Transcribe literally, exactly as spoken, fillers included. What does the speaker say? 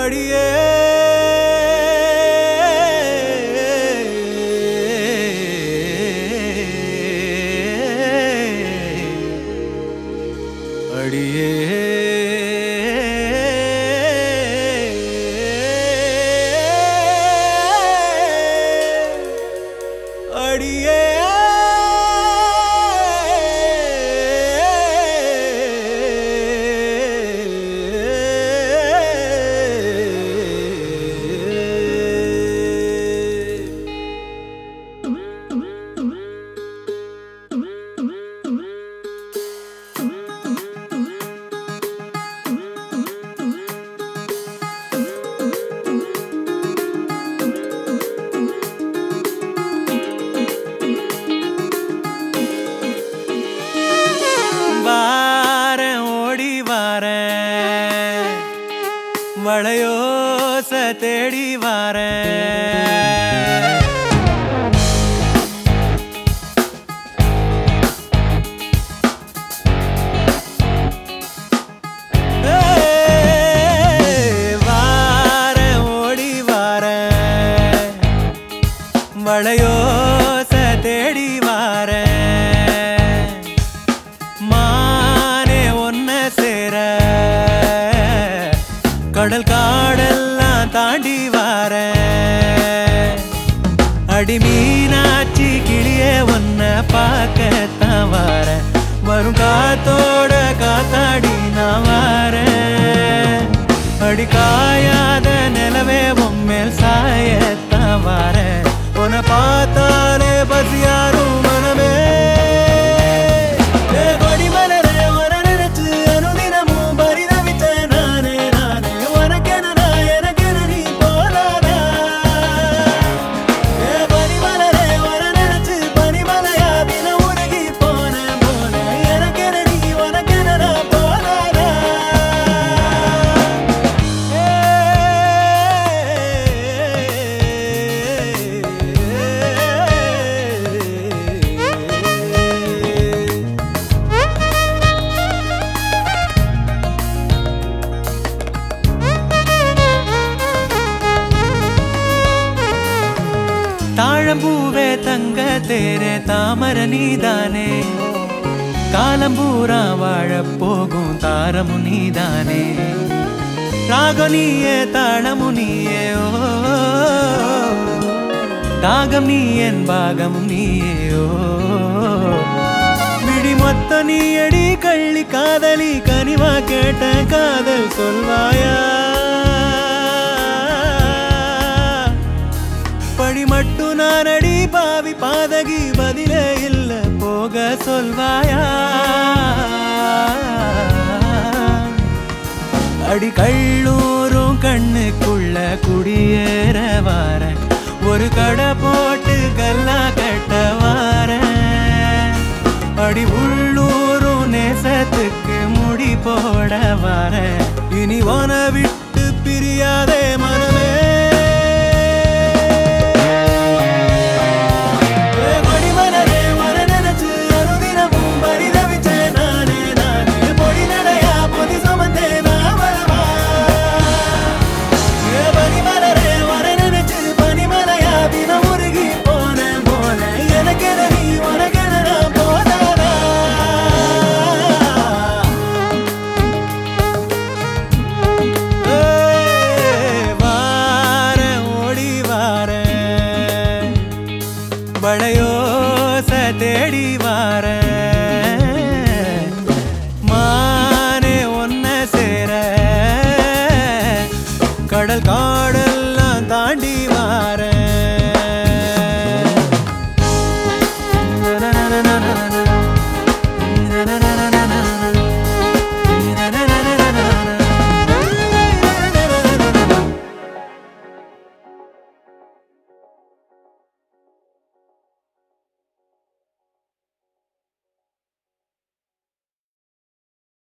அடியே அடியே அடியே மழையோச தேடி வாரேன் வாரேன் ஓடி வாரேன் மழையோச தேடி வாரேன் மானே ஒன்ன சேர கடல் காடெல்லாம் தாண்டி வாரேன் அடி மீனாட்சி கிளியே ஒன்ன பார்க்கத்தான் வாரேன் வரும் காத்தோட காத்தாடி நான் வாரேன் அடி காயாத நிலவே உம்மேல் சாயத்தான் வாரேன் உன்னை பார்த்தாலே பசியாரும் மனமே தாழம்பூவே தங்க தேரே தாமர நீதானே காலம்பூரா வாழப் போகும் தாரமு நீதானே ராகம் நீயே தாளமு நீயே ஓ தாகம் நீ என் பாகம் நீயே ஓ விடி மொத்த நீயடி கள்ளி காதலி கனிவா கேட்ட காதல் சொல்வாயா படி மட்டும் நான் அடி பாவி பாதகி பதிலே இல்ல போக சொல்வாயா அடி கள்ளூரும் கண்ணுக்குள்ள குடியேற வாரேன் ஒரு கடை போட்டு கல்லா கட்ட வாரேன் அடி உள்ளூரும் நேசத்துக்கு முடி போட வாரேன் இனி உன விட்டு பிரியாதே மனமே மழையோச தேடி வாரேன்